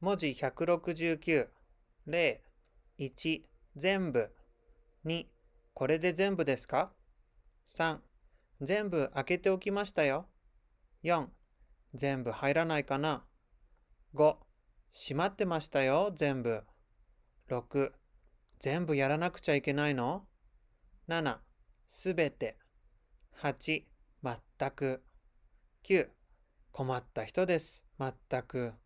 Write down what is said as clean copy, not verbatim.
文字169、0、1、全部、2、これで全部ですか？ 3、全部開けておきましたよ。4、全部入らないかな？ 5、閉まってましたよ、全部。6、全部やらなくちゃいけないの？ 7、すべて。8、まったく。9、困った人です、まったく。